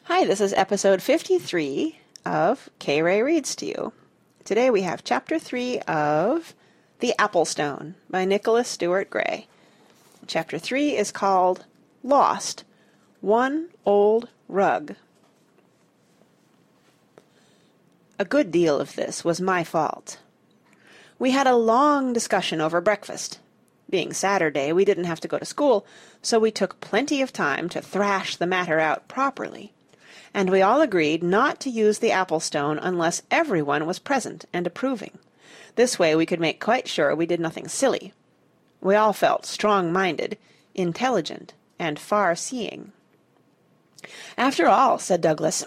Hi, this is episode 53 of K. Ray Reads to You. Today we have chapter 3 of The Apple Stone by Nicholas Stuart Gray. Chapter 3 is called Lost, One Old Rug. A good deal of this was my fault. We had a long discussion over breakfast. Being Saturday, we didn't have to go to school, so we took plenty of time to thrash the matter out properly. And we all agreed not to use the apple stone unless everyone was present and approving. This way we could make quite sure we did nothing silly. We all felt strong-minded, intelligent, and far-seeing. "After all," said Douglas,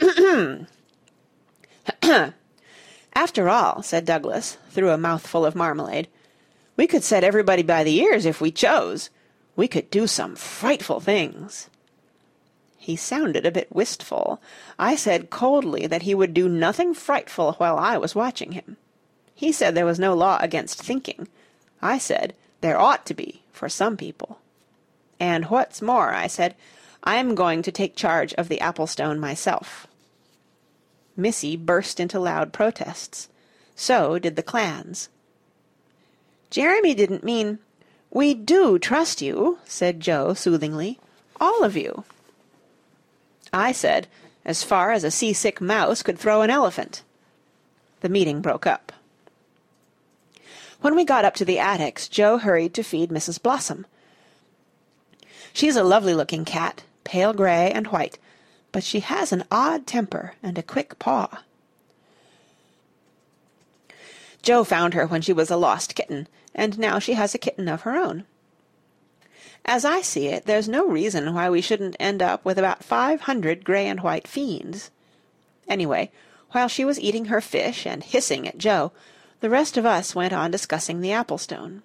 "After all," said Douglas, through a mouthful of marmalade, "we could set everybody by the ears if we chose. We could do some frightful things." He sounded a bit wistful. I said coldly that he would do nothing frightful while I was watching him. He said there was no law against thinking. I said there ought to be, for some people. "And what's more," I said, "I'm going to take charge of the apple stone myself." Missy burst into loud protests. So did the clans. "Jeremy didn't mean—" "We do trust you," said Joe soothingly. "All of you." I said, as far as a seasick mouse could throw an elephant. The meeting broke up. When we got up to the attics, Joe hurried to feed Mrs. Blossom. She's a lovely-looking cat, pale gray and white, but she has an odd temper and a quick paw. Joe found her when she was a lost kitten, and now she has a kitten of her own. As I see it, there's no reason why we shouldn't end up with about 500 gray and white fiends. Anyway, while she was eating her fish and hissing at Joe, the rest of us went on discussing the apple stone.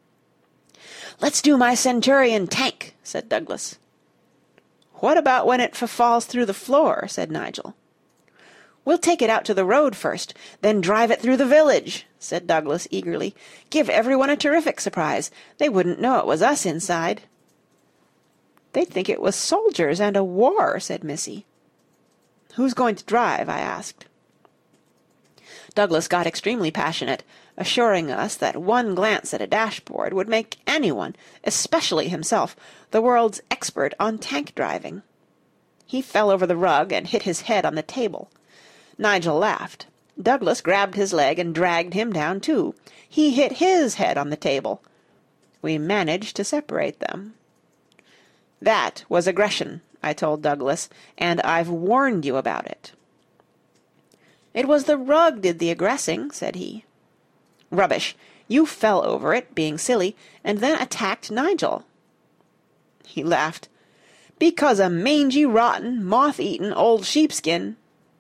"Let's do my Centurion tank," said Douglas. "What about when it falls through the floor?" said Nigel. "We'll take it out to the road first, then drive it through the village," said Douglas eagerly. "Give everyone a terrific surprise. They wouldn't know it was us inside." "They'd think it was soldiers and a war," said Missy. "Who's going to drive?" I asked. Douglas got extremely passionate, assuring us that one glance at a dashboard would make anyone, especially himself, the world's expert on tank driving. He fell over the rug and hit his head on the table. Nigel laughed. Douglas grabbed his leg and dragged him down, too. He hit his head on the table. We managed to separate them. "That was aggression," I told Douglas, "and I've warned you about it." "It was the rug did the aggressing," said he. "Rubbish! You fell over it, being silly, and then attacked Nigel." He laughed. "Because a mangy, rotten, moth-eaten old sheepskin—"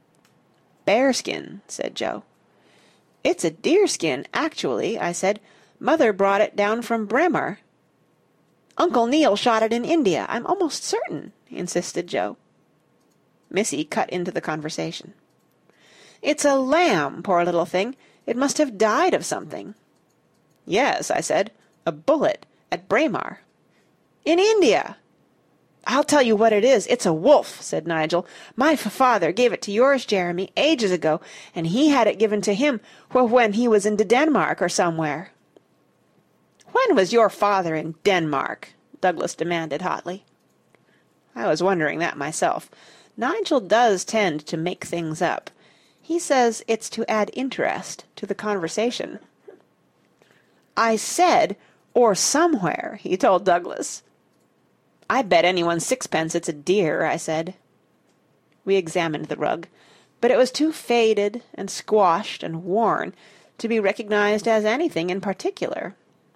"Bearskin," said Joe. "It's a deerskin, actually," I said. "Mother brought it down from Bremer." "Uncle Neil shot it in India, I'm almost certain," insisted Joe. Missy cut into the conversation. "It's a lamb, poor little thing. It must have died of something." "Yes," I said, "a bullet at Braemar." "In India!" "I'll tell you what it is. It's a wolf," said Nigel. "My father gave it to yours, Jeremy, ages ago, and he had it given to him when he was in Denmark or somewhere." "When was your father in Denmark?" Douglas demanded hotly. I was wondering that myself. Nigel does tend to make things up. He says it's to add interest to the conversation. "I said, or somewhere," he told Douglas. "I bet anyone sixpence it's a deer," I said. We examined the rug, but it was too faded and squashed and worn to be recognized as anything in particular.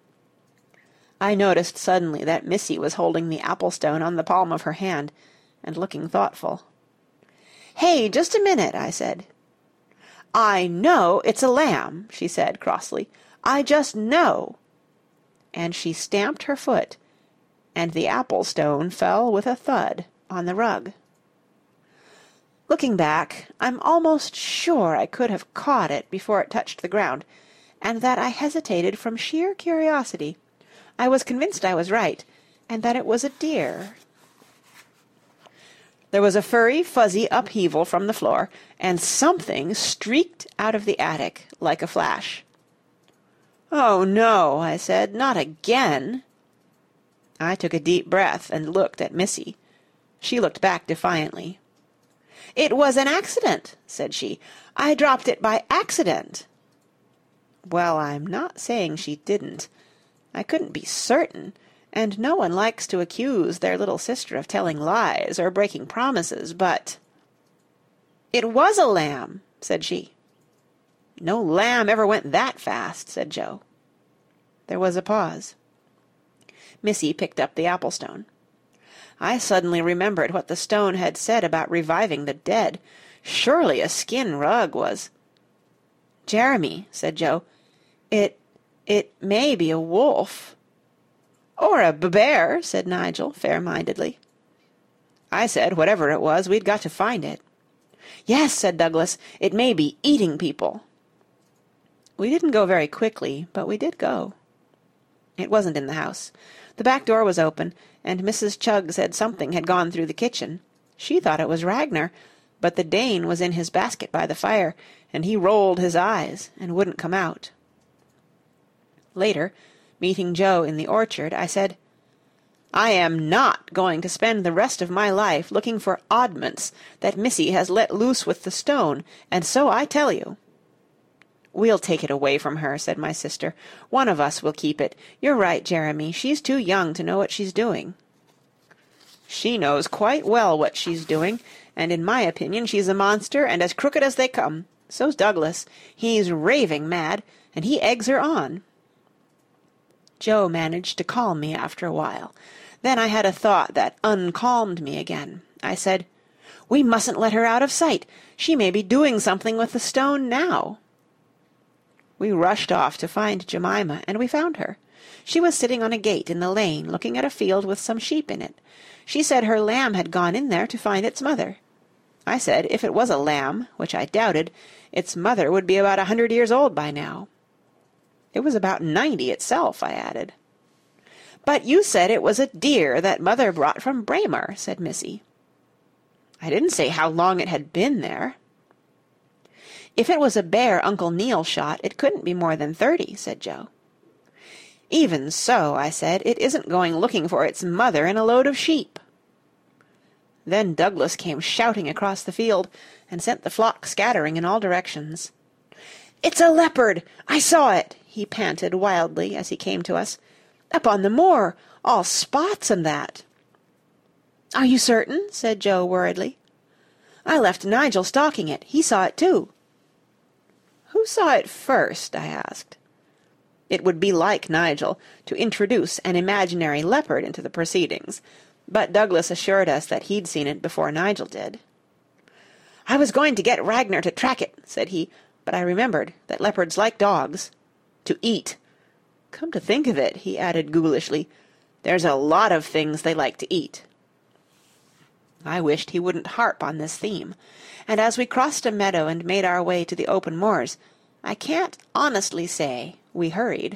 I noticed suddenly that Missy was holding the apple stone on the palm of her hand and looking thoughtful. "Hey, just a minute," I said. "I know it's a lamb," she said crossly. "I just know." And she stamped her foot, and the apple stone fell with a thud on the rug. Looking back, I'm almost sure I could have caught it before it touched the ground, and that I hesitated from sheer curiosity. I was convinced I was right, and that it was a deer. There was a furry, fuzzy upheaval from the floor, and something streaked out of the attic like a flash. "Oh, no," I said, "not again." I took a deep breath and looked at Missy. She looked back defiantly. "It was an accident," said she. "I dropped it by accident." Well, I'm not saying she didn't. I couldn't be certain, and no one likes to accuse their little sister of telling lies or breaking promises, but... "It was a lamb," said she. "No lamb ever went that fast," said Joe. There was a pause. Missy picked up the apple stone. I suddenly remembered what the stone had said about reviving the dead. Surely a skin rug was... "Jeremy," said Joe, it may be a wolf." "Or a bear," said Nigel, fair-mindedly. I said whatever it was, we'd got to find it. "Yes," said Douglas, "it may be eating people." We didn't go very quickly, but we did go. It wasn't in the house. The back door was open, and Mrs. Chugg said something had gone through the kitchen. She thought it was Ragnar, but the Dane was in his basket by the fire, and he rolled his eyes and wouldn't come out. Later, meeting Joe in the orchard, I said, "I am not going to spend the rest of my life looking for oddments that Missy has let loose with the stone, and so I tell you." "We'll take it away from her," said my sister. "One of us will keep it. You're right, Jeremy. She's too young to know what she's doing." "She knows quite well what she's doing, and in my opinion she's a monster and as crooked as they come. So's Douglas. He's raving mad, and he eggs her on." Joe managed to calm me after a while. Then I had a thought that uncalmed me again. I said, "We mustn't let her out of sight. She may be doing something with the stone now." We rushed off to find Jemima, and we found her. She was sitting on a gate in the lane, looking at a field with some sheep in it. She said her lamb had gone in there to find its mother. I said if it was a lamb, which I doubted, its mother would be about 100 years old by now. It was about 90 itself, I added. "But you said it was a deer that Mother brought from Braemar," said Missy. "I didn't say how long it had been there." "If it was a bear Uncle Neil shot, it couldn't be more than 30, said Joe. "Even so," I said, "it isn't going looking for its mother in a load of sheep." Then Douglas came shouting across the field, and sent the flock scattering in all directions. "It's a leopard! I saw it!" he panted wildly as he came to us. "Up on the moor, all spots and that." "Are you certain?" said Joe worriedly. "I left Nigel stalking it. He saw it too." "Who saw it first?" I asked. It would be like Nigel to introduce an imaginary leopard into the proceedings, but Douglas assured us that he'd seen it before Nigel did. "I was going to get Ragnar to track it," said he, "but I remembered that leopards like dogs. To eat. Come to think of it," he added ghoulishly, "there's a lot of things they like to eat." I wished he wouldn't harp on this theme, and as we crossed a meadow and made our way to the open moors, I can't honestly say we hurried.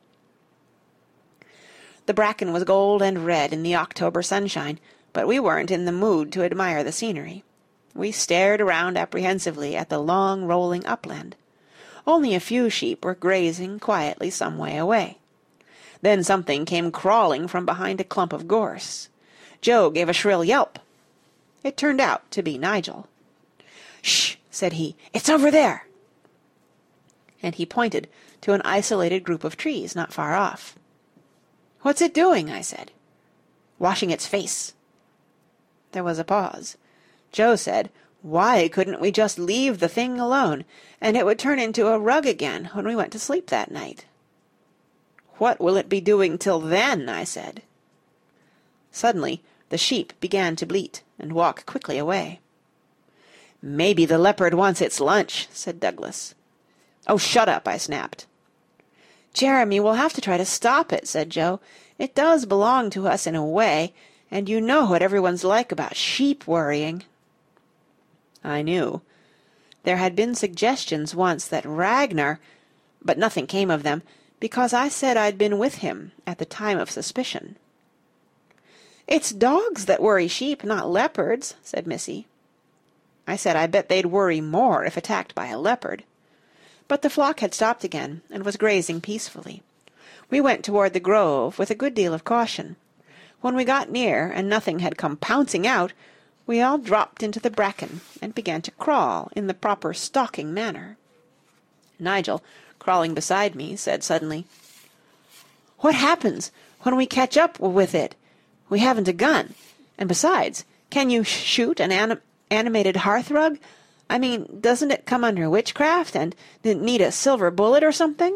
The bracken was gold and red in the October sunshine, but we weren't in the mood to admire the scenery. We stared around apprehensively at the long rolling upland. Only a few sheep were grazing quietly some way away. Then something came crawling from behind a clump of gorse. Joe gave a shrill yelp. It turned out to be Nigel. "Shh!" said he. "It's over there!" And he pointed to an isolated group of trees not far off. "What's it doing?" I said. "Washing its face." There was a pause. Joe said, "Why couldn't we just leave the thing alone, and it would turn into a rug again when we went to sleep that night?" "What will it be doing till then?" I said. Suddenly the sheep began to bleat and walk quickly away. "Maybe the leopard wants its lunch," said Douglas. "Oh, shut up," I snapped. "Jeremy, we'll have to try to stop it," said Joe. "It does belong to us in a way, and you know what everyone's like about sheep worrying." I knew. There had been suggestions once that Ragnar... but nothing came of them, because I said I'd been with him at the time of suspicion. "It's dogs that worry sheep, not leopards," said Missy. I said I bet they'd worry more if attacked by a leopard. But the flock had stopped again, and was grazing peacefully. We went toward the grove with a good deal of caution. When we got near, and nothing had come pouncing out, we all dropped into the bracken, and began to crawl in the proper stalking manner. Nigel, crawling beside me, said suddenly, "What happens when we catch up with it? We haven't a gun. And besides, can you shoot an animated hearthrug? I mean, doesn't it come under witchcraft, and need a silver bullet or something?"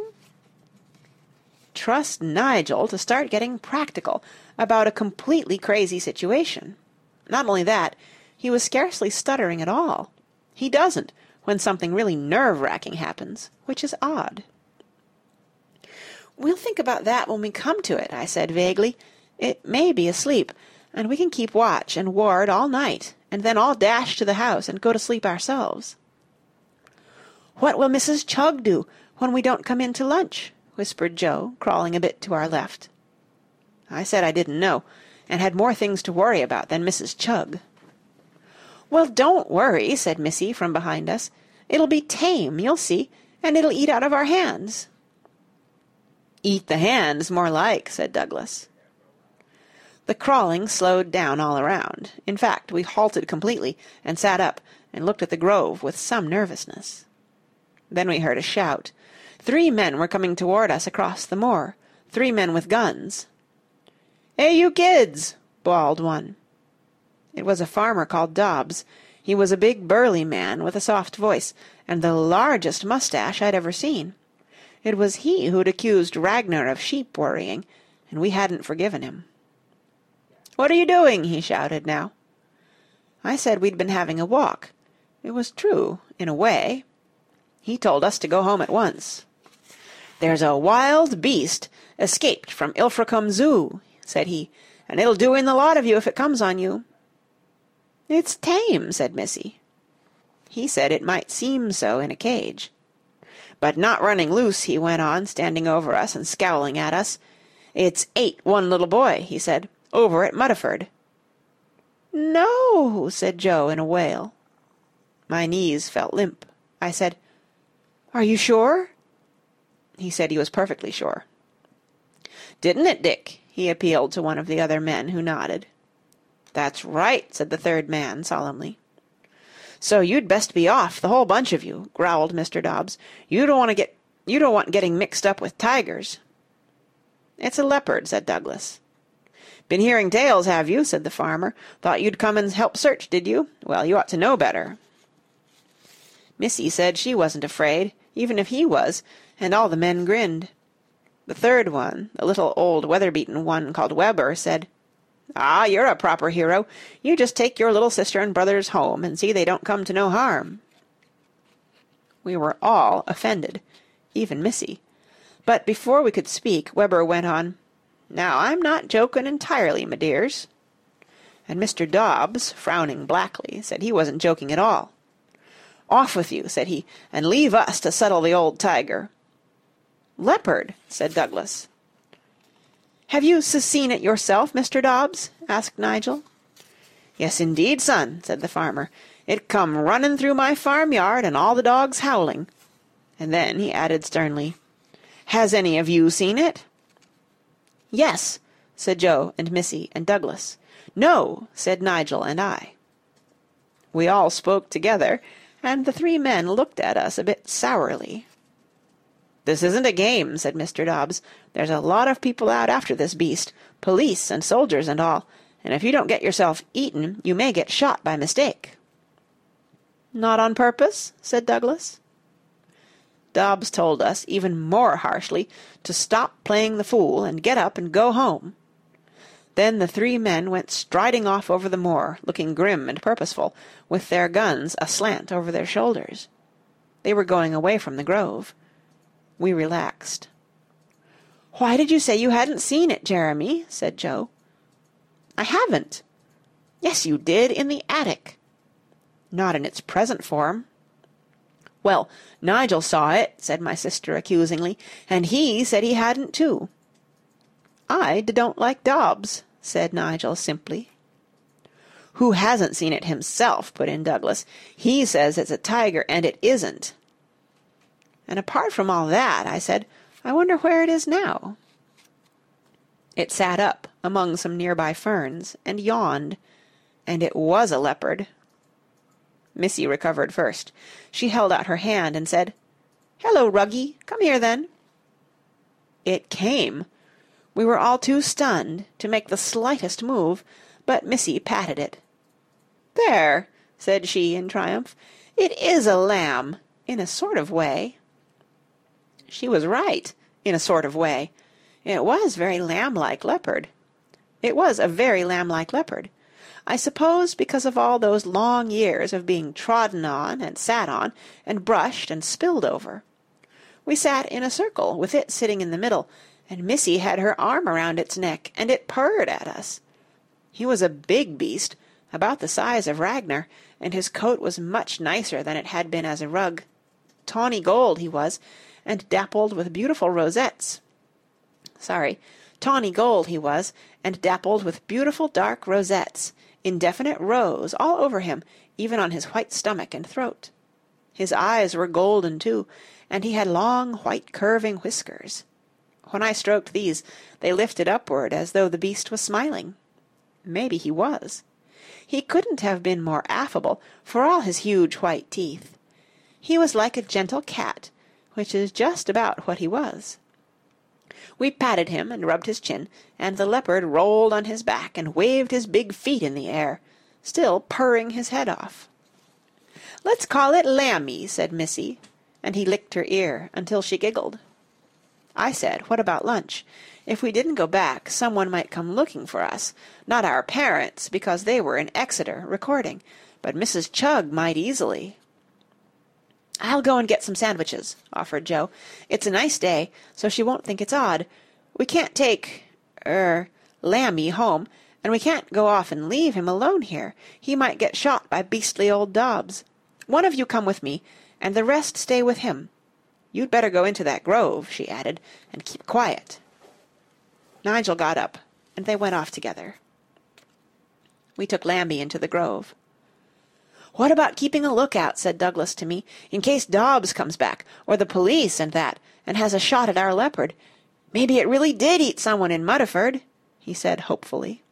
Trust Nigel to start getting practical about a completely crazy situation. Not only that, he was scarcely stuttering at all. He doesn't when something really nerve-wracking happens, which is odd. "We'll think about that when we come to it," I said vaguely. "It may be asleep, and we can keep watch and ward all night, and then all dash to the house and go to sleep ourselves." "What will Mrs. Chugg do when we don't come in to lunch?" whispered Joe, crawling a bit to our left. I said I didn't know, and had more things to worry about than Mrs. Chugg. "Well, don't worry," said Missy from behind us. "It'll be tame, you'll see, and it'll eat out of our hands." "Eat the hands, more like," said Douglas. The crawling slowed down all around. In fact, we halted completely, and sat up, and looked at the grove with some nervousness. Then we heard a shout. 3 men were coming toward us across the moor, 3 men with guns. "Hey, you kids!" bawled one. It was a farmer called Dobbs. He was a big burly man with a soft voice, and the largest mustache I'd ever seen. It was he who'd accused Ragnar of sheep worrying, and we hadn't forgiven him. "What are you doing?" he shouted now. I said we'd been having a walk. It was true, in a way. He told us to go home at once. "There's a wild beast escaped from Ilfracombe Zoo," said he, "and it'll do in the lot of you if it comes on you." "It's tame," said Missy. He said it might seem so in a cage. "But not running loose," he went on, standing over us and scowling at us. "It's ate one little boy," he said, "over at Muddiford." "No," said Joe in a wail. My knees felt limp. I said, "Are you sure?" He said he was perfectly sure. "Didn't it, Dick?" he appealed to one of the other men, who nodded. "That's right," said the third man solemnly. "So you'd best be off, the whole bunch of you," growled Mr. Dobbs. You don't want getting mixed up with tigers." "It's a leopard," said Douglas. "Been hearing tales, have you?" said the farmer. "Thought you'd come and help search, did you? Well, you ought to know better." Missy said she wasn't afraid, even if he was, and all the men grinned. The third one, the little old weather-beaten one called Weber, said, "Ah, you're a proper hero. You just take your little sister and brothers home, and see they don't come to no harm." We were all offended, even Missy. But before we could speak, Weber went on, "Now, I'm not joking entirely, my dears." And Mr. Dobbs, frowning blackly, said he wasn't joking at all. "Off with you," said he, "and leave us to settle the old tiger." "Leopard," said Douglas. "Have you seen it yourself, Mr. Dobbs?" asked Nigel. "Yes, indeed, son," said the farmer. "It come running through my farmyard, and all the dogs howling." And then he added sternly, "Has any of you seen it?" "Yes," said Joe and Missy and Douglas. "No," said Nigel and I. We all spoke together, and the 3 men looked at us a bit sourly. "This isn't a game," said Mr. Dobbs. "There's a lot of people out after this beast, police and soldiers and all, and if you don't get yourself eaten, you may get shot by mistake." "Not on purpose?" said Douglas. Dobbs told us, even more harshly, to stop playing the fool and get up and go home. Then the 3 men went striding off over the moor, looking grim and purposeful, with their guns aslant over their shoulders. They were going away from the grove. We relaxed. "Why did you say you hadn't seen it, Jeremy?" said Joe. "I haven't." "Yes, you did, in the attic." "Not in its present form." "Well, Nigel saw it," said my sister accusingly, "and he said he hadn't too." "I don't like Dobbs," said Nigel simply. "Who hasn't seen it himself?" put in Douglas. "He says it's a tiger, and it isn't." "And apart from all that," I said, "I wonder where it is now." It sat up among some nearby ferns, and yawned. And it was a leopard. Missy recovered first. She held out her hand and said, "Hello, Ruggy. Come here, then." It came. We were all too stunned to make the slightest move, but Missy patted it. "There," said she in triumph, "it is a lamb, in a sort of way." She was right, in a sort of way. It was very lamb-like leopard. It was a very lamb-like leopard. I suppose because of all those long years of being trodden on and sat on and brushed and spilled over. We sat in a circle, with it sitting in the middle, and Missy had her arm around its neck, and it purred at us. He was a big beast, about the size of Ragnar, and his coat was much nicer than it had been as a rug. Tawny gold he was, and dappled with beautiful rosettes. Tawny gold he was, and dappled with beautiful dark rosettes, in definite rows all over him, even on his white stomach and throat. His eyes were golden, too, and he had long white curving whiskers. When I stroked these, they lifted upward as though the beast was smiling. Maybe he was. He couldn't have been more affable, for all his huge white teeth. He was like a gentle cat, which is just about what he was. We patted him and rubbed his chin, and the leopard rolled on his back and waved his big feet in the air, still purring his head off. "Let's call it Lammy," said Missy, and he licked her ear until she giggled. I said, what about lunch? If we didn't go back, someone might come looking for us. Not our parents, because they were in Exeter, recording, but Mrs. Chugg might easily. "I'll go and get some sandwiches," offered Joe. "It's a nice day, so she won't think it's odd. We can't take, Lammy home, and we can't go off and leave him alone here. He might get shot by beastly old Dobbs. One of you come with me, and the rest stay with him. You'd better go into that grove," she added, "and keep quiet." Nigel got up, and they went off together. We took Lamby into the grove. "What about keeping a lookout," said Douglas to me, "in case Dobbs comes back, or the police and that, and has a shot at our leopard? Maybe it really did eat someone in Mudderford," he said hopefully.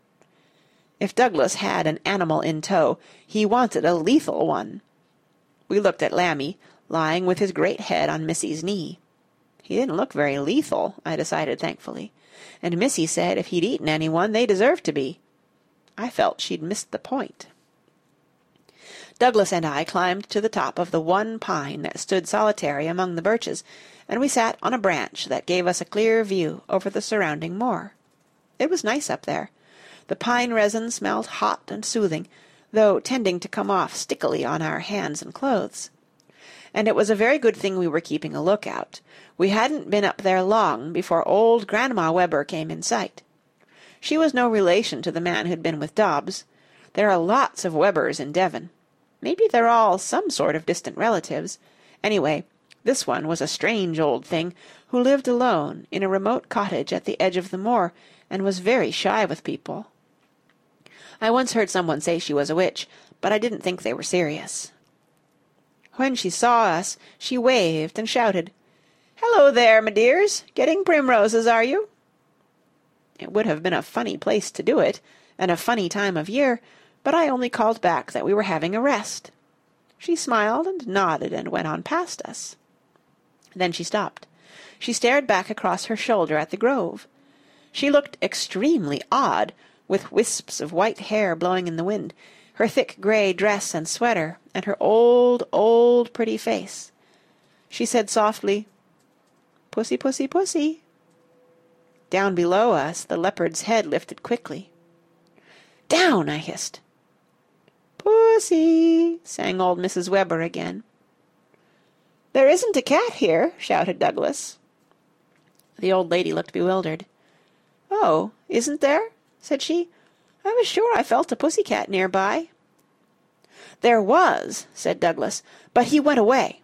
If Douglas had an animal in tow, he wanted a lethal one. We looked at Lammy, lying with his great head on Missy's knee. He didn't look very lethal, I decided thankfully, and Missy said if he'd eaten anyone, they deserved to be. I felt she'd missed the point. Douglas and I climbed to the top of the one pine that stood solitary among the birches, and we sat on a branch that gave us a clear view over the surrounding moor. It was nice up there. The pine resin smelled hot and soothing, though tending to come off stickily on our hands and clothes. And it was a very good thing we were keeping a lookout. We hadn't been up there long before old Grandma Webber came in sight. She was no relation to the man who'd been with Dobbs. There are lots of Webbers in Devon. Maybe they're all some sort of distant relatives. Anyway, this one was a strange old thing who lived alone in a remote cottage at the edge of the moor, and was very shy with people. I once heard someone say she was a witch, but I didn't think they were serious. When she saw us, she waved and shouted, "Hello there, my dears! Getting primroses, are you?" It would have been a funny place to do it, and a funny time of year, but I only called back that we were having a rest. She smiled and nodded and went on past us. Then she stopped. She stared back across her shoulder at the grove. She looked extremely odd, with wisps of white hair blowing in the wind, her thick grey dress and sweater, and her old, old pretty face. She said softly, "Pussy, pussy, pussy." Down below us the leopard's head lifted quickly. "Down!" I hissed. "Pussy!" sang old Mrs. Webber again. "There isn't a cat here," shouted Douglas. The old lady looked bewildered. "Oh, isn't there?" said she. "I was sure I felt a pussy-cat near-by." "There was," said Douglas, "but he went away."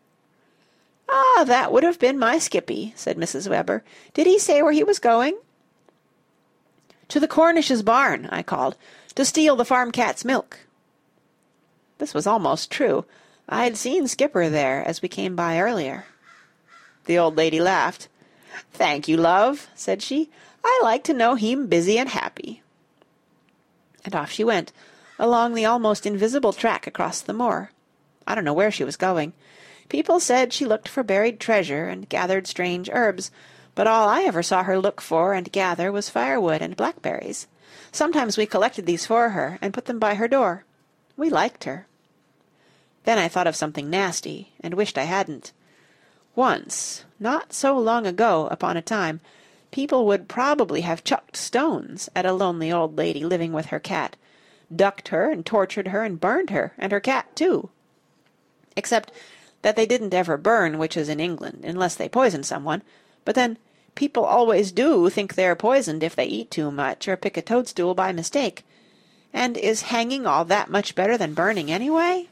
"Ah, that would have been my Skippy," said Mrs. Webber. "Did he say where he was going?" "To the Cornish's barn," I called, "to steal the farm cat's milk." This was almost true. I had seen Skipper there as we came by earlier. The old lady laughed. "Thank you, love," said she. "I like to know heem busy and happy." And off she went, along the almost invisible track across the moor. I don't know where she was going. People said she looked for buried treasure and gathered strange herbs, but all I ever saw her look for and gather was firewood and blackberries. Sometimes we collected these for her and put them by her door. We liked her. Then I thought of something nasty, and wished I hadn't. Once, not so long ago, upon a time, people would probably have chucked stones at a lonely old lady living with her cat, ducked her and tortured her and burned her, and her cat too. Except that they didn't ever burn witches in England, unless they poisoned someone, but then people always do think they're poisoned if they eat too much or pick a toadstool by mistake. And is hanging all that much better than burning anyway?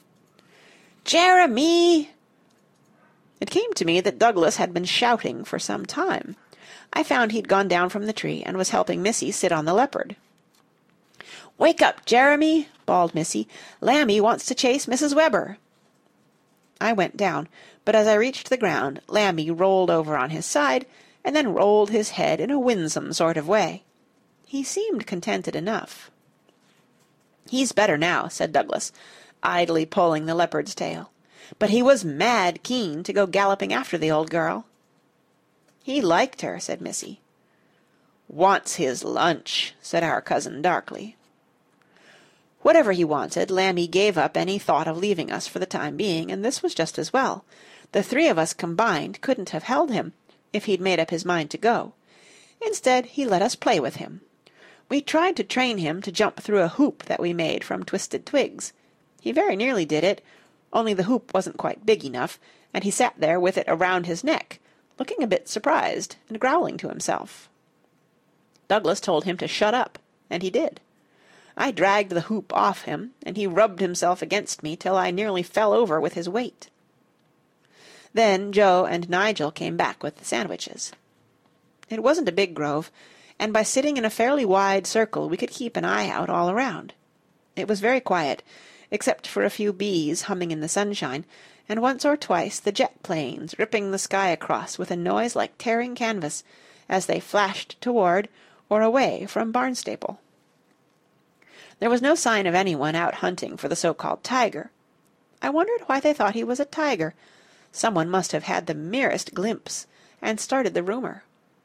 "Jeremy!" It came to me that Douglas had been shouting for some time. I found he'd gone down from the tree and was helping Missy sit on the leopard. "Wake up, Jeremy!" bawled Missy. "Lammy wants to chase Mrs. Webber." I went down, but as I reached the ground, Lammy rolled over on his side, and then rolled his head in a winsome sort of way. He seemed contented enough. "He's better now," said Douglas, idly pulling the leopard's tail. "But he was mad keen to go galloping after the old girl." "He liked her," said Missy. "Wants his lunch," said our cousin darkly. Whatever he wanted, Lammy gave up any thought of leaving us for the time being, and this was just as well. The three of us combined couldn't have held him, if he'd made up his mind to go. Instead, he let us play with him. We tried to train him to jump through a hoop that we made from twisted twigs. He very nearly did it, only the hoop wasn't quite big enough, and he sat there with it around his neck, looking a bit surprised and growling to himself. Douglas told him to shut up, and he did. I dragged the hoop off him, and he rubbed himself against me till I nearly fell over with his weight. Then Joe and Nigel came back with the sandwiches. It wasn't a big grove, and by sitting in a fairly wide circle we could keep an eye out all around. It was very quiet, except for a few bees humming in the sunshine, and once or twice the jet planes ripping the sky across with a noise like tearing canvas, as they flashed toward or away from Barnstaple. There was no sign of anyone out hunting for the so-called tiger. I wondered why they thought he was a tiger. Someone must have had the merest glimpse, and started the rumor.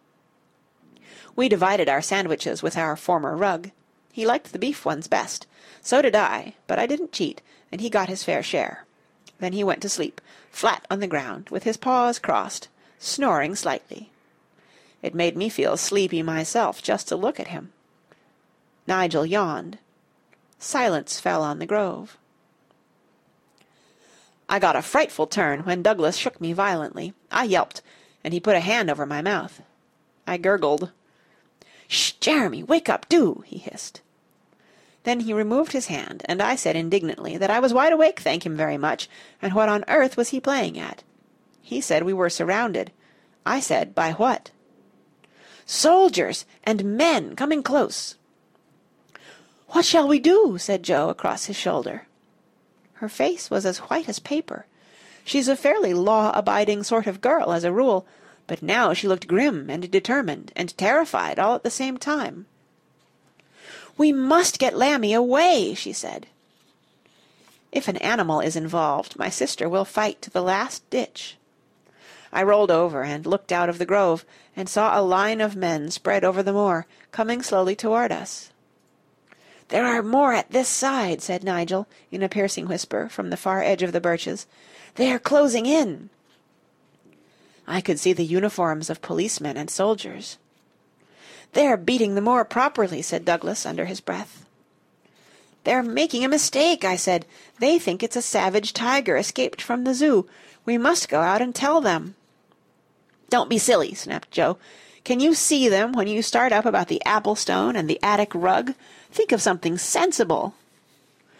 We divided our sandwiches with our former rug. He liked the beef ones best. So did I, but I didn't cheat, and he got his fair share. Then he went to sleep, flat on the ground, with his paws crossed, snoring slightly. It made me feel sleepy myself just to look at him. Nigel yawned. Silence fell on the grove. I got a frightful turn when Douglas shook me violently. I yelped, and he put a hand over my mouth. I gurgled. "Shh, Jeremy, wake up, do!" he hissed. Then he removed his hand, and I said indignantly that I was wide awake, thank him very much, and what on earth was he playing at? He said we were surrounded. I said, by what? "Soldiers and men coming close." "What shall we do?" said Joe across his shoulder. Her face was as white as paper. She's a fairly law-abiding sort of girl as a rule, but now she looked grim and determined and terrified all at the same time. "We must get Lammy away," she said. If an animal is involved, my sister will fight to the last ditch. I rolled over and looked out of the grove, and saw a line of men spread over the moor, coming slowly toward us. "There are more at this side," said Nigel, in a piercing whisper, from the far edge of the birches. "They are closing in." I could see the uniforms of policemen and soldiers. "They're beating the moor properly," said Douglas under his breath. "They're making a mistake," I said. "They think it's a savage tiger escaped from the zoo. We must go out and tell them." "Don't be silly," snapped Joe. "Can you see them when you start up about the apple stone and the attic rug? Think of something sensible."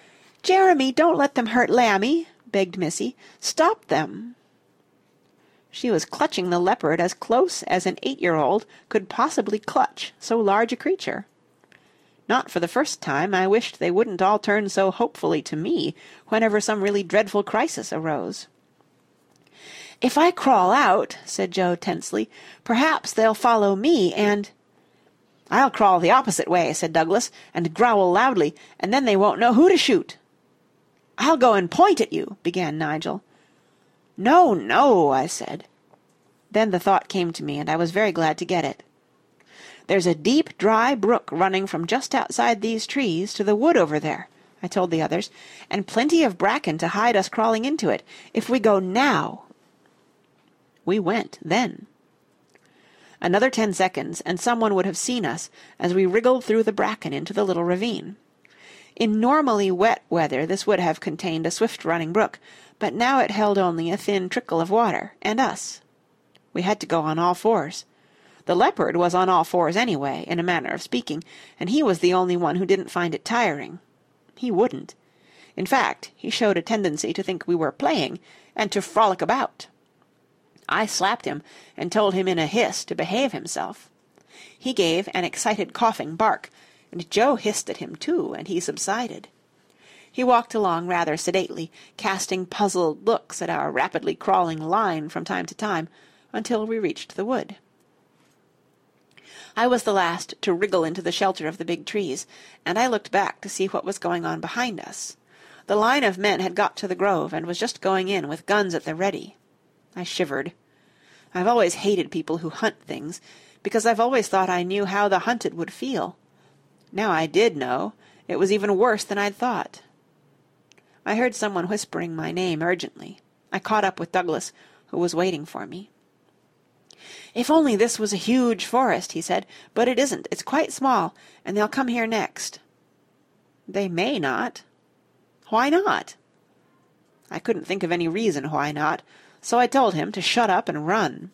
"Jeremy, don't let them hurt Lammy," begged Missy. "Stop them." She was clutching the leopard as close as an 8-year-old could possibly clutch so large a creature. Not for the first time I wished they wouldn't all turn so hopefully to me whenever some really dreadful crisis arose. "If I crawl out," said Joe tensely, "perhaps they'll follow me and—" "I'll crawl the opposite way," said Douglas, "and growl loudly, and then they won't know who to shoot." "I'll go and point at you," began Nigel. "No, no," I said. Then the thought came to me, and I was very glad to get it. "There's a deep, dry brook running from just outside these trees to the wood over there," I told the others, "and plenty of bracken to hide us crawling into it, if we go now." We went then. Another 10 seconds, and someone would have seen us as we wriggled through the bracken into the little ravine. In normally wet weather this would have contained a swift-running brook, but now it held only a thin trickle of water, and us. We had to go on all fours. The leopard was on all fours anyway, in a manner of speaking, and he was the only one who didn't find it tiring. He wouldn't. In fact, he showed a tendency to think we were playing, and to frolic about. I slapped him, and told him in a hiss to behave himself. He gave an excited coughing bark, and Joe hissed at him too, and he subsided. He walked along rather sedately, casting puzzled looks at our rapidly crawling line from time to time, until we reached the wood. I was the last to wriggle into the shelter of the big trees, and I looked back to see what was going on behind us. The line of men had got to the grove, and was just going in with guns at the ready. I shivered. I've always hated people who hunt things, because I've always thought I knew how the hunted would feel. Now I did know. It was even worse than I'd thought. I heard someone whispering my name urgently. I caught up with Douglas, who was waiting for me. "If only this was a huge forest," he said, "but it isn't. It's quite small, and they'll come here next." "They may not." "Why not?" I couldn't think of any reason why not, so I told him to shut up and run.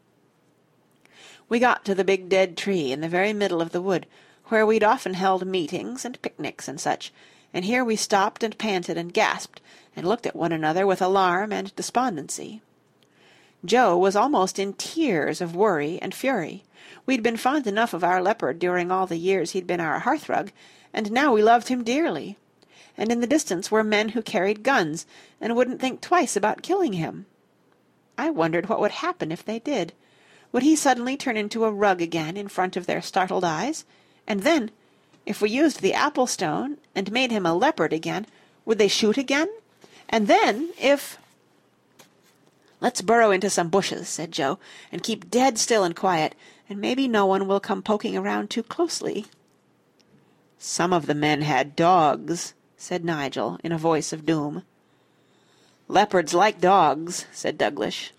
We got to the big dead tree in the very middle of the wood, where we'd often held meetings and picnics and such, and here we stopped and panted and gasped, and looked at one another with alarm and despondency. Joe was almost in tears of worry and fury. We'd been fond enough of our leopard during all the years he'd been our hearthrug, and now we loved him dearly. And in the distance were men who carried guns, and wouldn't think twice about killing him. I wondered what would happen if they did. Would he suddenly turn into a rug again in front of their startled eyes? And then, if we used the apple stone and made him a leopard again, would they shoot again? And then, if— "Let's burrow into some bushes," said Joe, "and keep dead still and quiet, and maybe no one will come poking around too closely." "Some of the men had dogs," said Nigel in a voice of doom. "Leopards like dogs," said Douglas.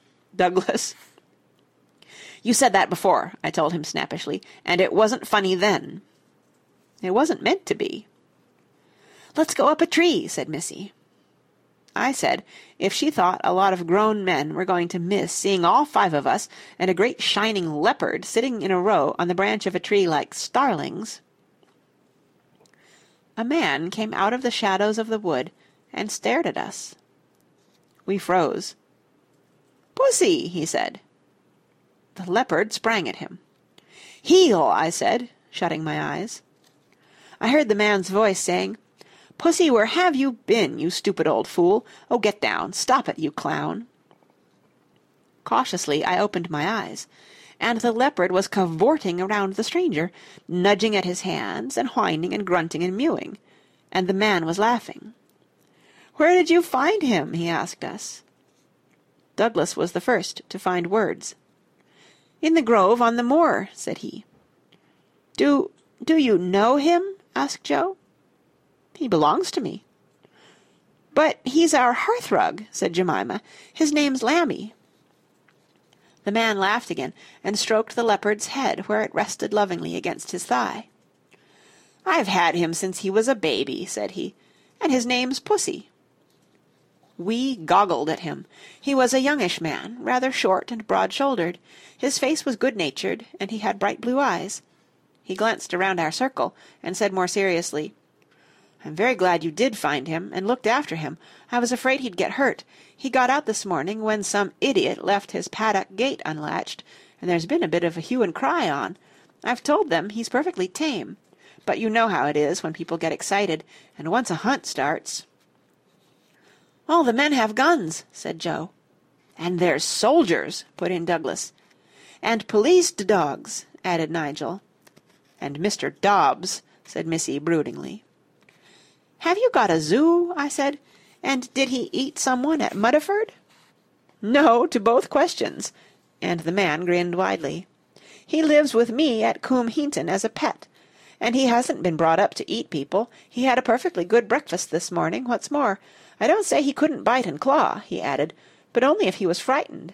"You said that before," I told him snappishly, "and it wasn't funny then." "It wasn't meant to be." "Let's go up a tree," said Missy. I said if she thought a lot of grown men were going to miss seeing all 5 of us and a great shining leopard sitting in a row on the branch of a tree like starlings. A man came out of the shadows of the wood and stared at us. We froze. "Pussy," he said. The leopard sprang at him. "Heel," I said, shutting my eyes. I heard the man's voice saying, "Pussy, where have you been, you stupid old fool? Oh, get down. Stop it, you clown." Cautiously I opened my eyes, and the leopard was cavorting around the stranger, nudging at his hands, and whining and grunting and mewing, and the man was laughing. "Where did you find him?" he asked us. Douglas was the first to find words. "In the grove on the moor," said he. Do you know him?" asked Joe. "He belongs to me." "But he's our hearthrug," said Jemima. "His name's Lammy." The man laughed again, and stroked the leopard's head where it rested lovingly against his thigh. "I've had him since he was a baby," said he, "and his name's Pussy." We goggled at him. He was a youngish man, rather short and broad-shouldered. His face was good-natured, and he had bright blue eyes. He glanced around our circle, and said more seriously, I'm very glad you did find him, and looked after him. I was afraid he'd get hurt. He got out this morning when some idiot left his paddock gate unlatched, and there's been a bit of a hue and cry on. I've told them he's perfectly tame. But you know how it is when people get excited, and once a hunt starts—" "All the men have guns," said Joe. "And there's soldiers," put in Douglas. "And policed dogs," added Nigel. "And Mr. Dobbs," said Missy broodingly. "Have you got a zoo?" I said. "And did he eat someone at Muddiford?" "No to both questions," and the man grinned widely. "He lives with me at Coombe Hinton as a pet. And he hasn't been brought up to eat people. He had a perfectly good breakfast this morning, what's more. I don't say he couldn't bite and claw," he added, "but only if he was frightened."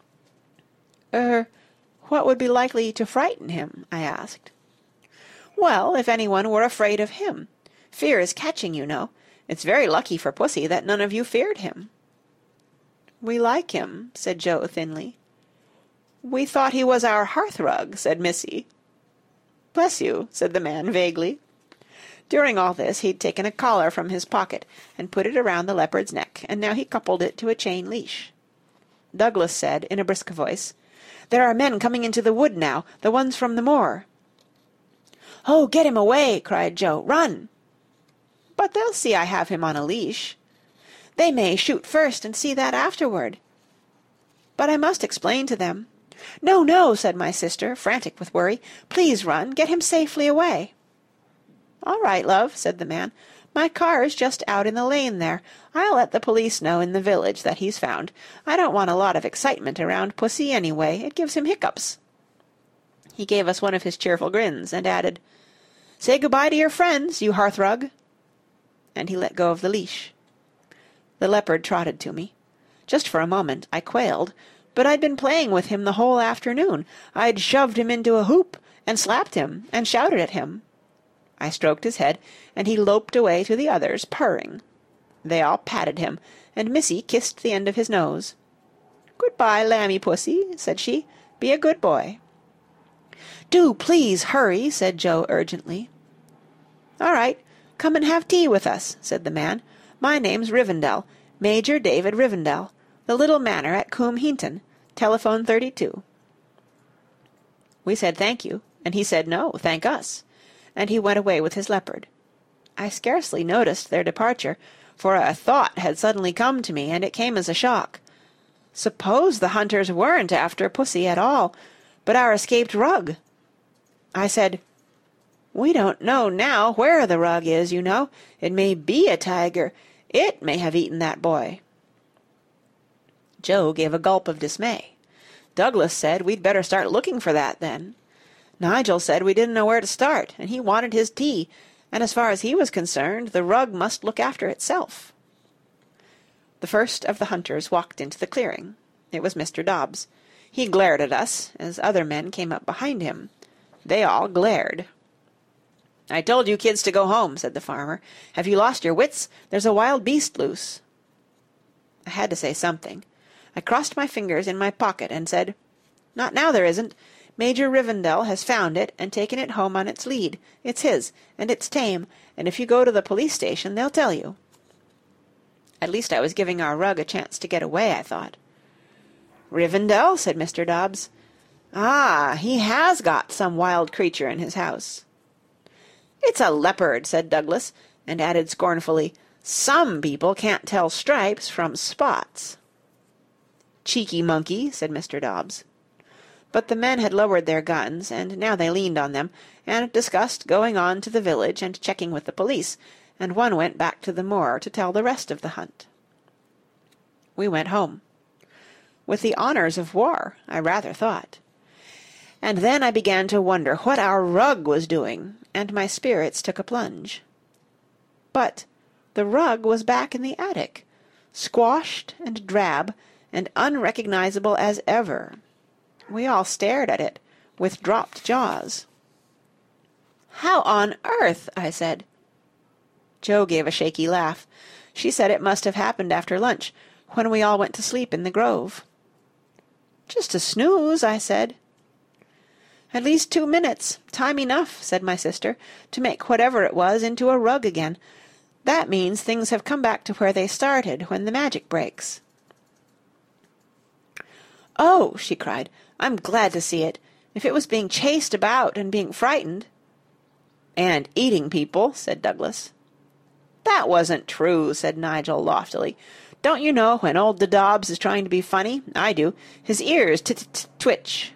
What would be likely to frighten him?" I asked. "Well, if anyone were afraid of him. Fear is catching, you know. It's very lucky for Pussy that none of you feared him." "We like him," said Joe thinly. "We thought he was our hearth-rug," said Missy. "Bless you," said the man vaguely. During all this he'd taken a collar from his pocket and put it around the leopard's neck, and now he coupled it to a chain leash. Douglas said in a brisk voice, "There are men coming into the wood now, the ones from the moor." "Oh, get him away!" cried Joe. "Run!" "But they'll see I have him on a leash." "They may shoot first and see that afterward." "But I must explain to them." "No, no," said my sister, frantic with worry. "Please run. Get him safely away." "All right, love," said the man. "My car's just out in the lane there. I'll let the police know in the village that he's found. I don't want a lot of excitement around Pussy anyway. It gives him hiccups." He gave us one of his cheerful grins, and added, "Say good-bye to your friends, you hearth-rug." And he let go of the leash. The leopard trotted to me. Just for a moment I quailed, but I'd been playing with him the whole afternoon. I'd shoved him into a hoop, and slapped him, and shouted at him. I stroked his head, and he loped away to the others, purring. They all patted him, and Missy kissed the end of his nose. "Good-bye, lammy Pussy," said she. "Be a good boy." "Do please hurry," said Joe urgently. "All right. Come and have tea with us," said the man. "My name's Rivendell, Major David Rivendell. The little manor at Coombe Hinton. Telephone 32. We said thank you, and he said no, thank us, and he went away with his leopard. I scarcely noticed their departure, for a thought had suddenly come to me, and it came as a shock. Suppose the hunters weren't after Pussy at all, but our escaped rug? I said, "We don't know now where the rug is, you know. It may be a tiger. It may have eaten that boy." Joe gave a gulp of dismay. Douglas said we'd better start looking for that, then. Nigel said we didn't know where to start, and he wanted his tea, and as far as he was concerned, the rug must look after itself. The first of the hunters walked into the clearing. It was Mr. Dobbs. He glared at us, as other men came up behind him. They all glared. "I told you kids to go home," said the farmer. "Have you lost your wits? There's a wild beast loose." I had to say something. I crossed my fingers in my pocket and said, "Not now there isn't. Major Rivendell has found it and taken it home on its lead. It's his, and it's tame, and if you go to the police station they'll tell you." At least I was giving our rug a chance to get away, I thought. "Rivendell?" said Mr. Dobbs. "Ah, he has got some wild creature in his house." "It's a leopard," said Douglas, and added scornfully, "Some people can't tell stripes from spots." "Cheeky monkey," said Mr. Dobbs. But the men had lowered their guns, and now they leaned on them, and discussed going on to the village and checking with the police, and one went back to the moor to tell the rest of the hunt. We went home. With the honours of war, I rather thought. And then I began to wonder what our rug was doing, and my spirits took a plunge. But the rug was back in the attic, squashed and drab and unrecognizable as ever. We all stared at it, with dropped jaws. "How on earth?" I said. Jo gave a shaky laugh. She said it must have happened after lunch, when we all went to sleep in the grove. "Just a snooze," I said. "At least 2 minutes. Time enough," said my sister, "to make whatever it was into a rug again. That means things have come back to where they started when the magic breaks." "Oh," she cried, "I'm glad to see it. If it was being chased about and being frightened—" "And eating people," said Douglas. "That wasn't true," said Nigel loftily. "Don't you know when old Dobbs is trying to be funny? I do. His ears twitch."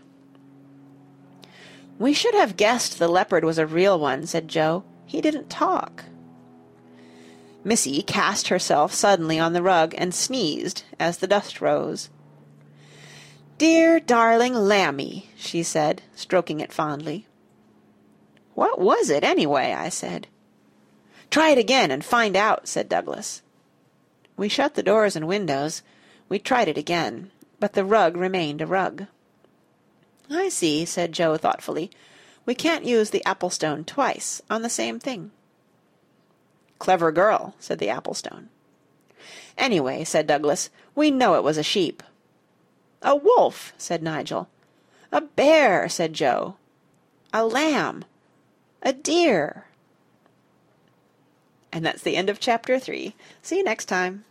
"We should have guessed the leopard was a real one," said Joe. "He didn't talk." Missy cast herself suddenly on the rug and sneezed as the dust rose. "Dear, darling Lammy," she said, stroking it fondly. "What was it, anyway?" I said. "Try it again and find out," said Douglas. We shut the doors and windows. We tried it again, but the rug remained a rug. "I see," said Joe thoughtfully. "We can't use the apple-stone twice on the same thing." "Clever girl," said the apple-stone. "Anyway," said Douglas, "we know it was a sheep." "A wolf," said Nigel. "A bear," said Joe. "A lamb. A deer." And that's the end of Chapter 3. See you next time.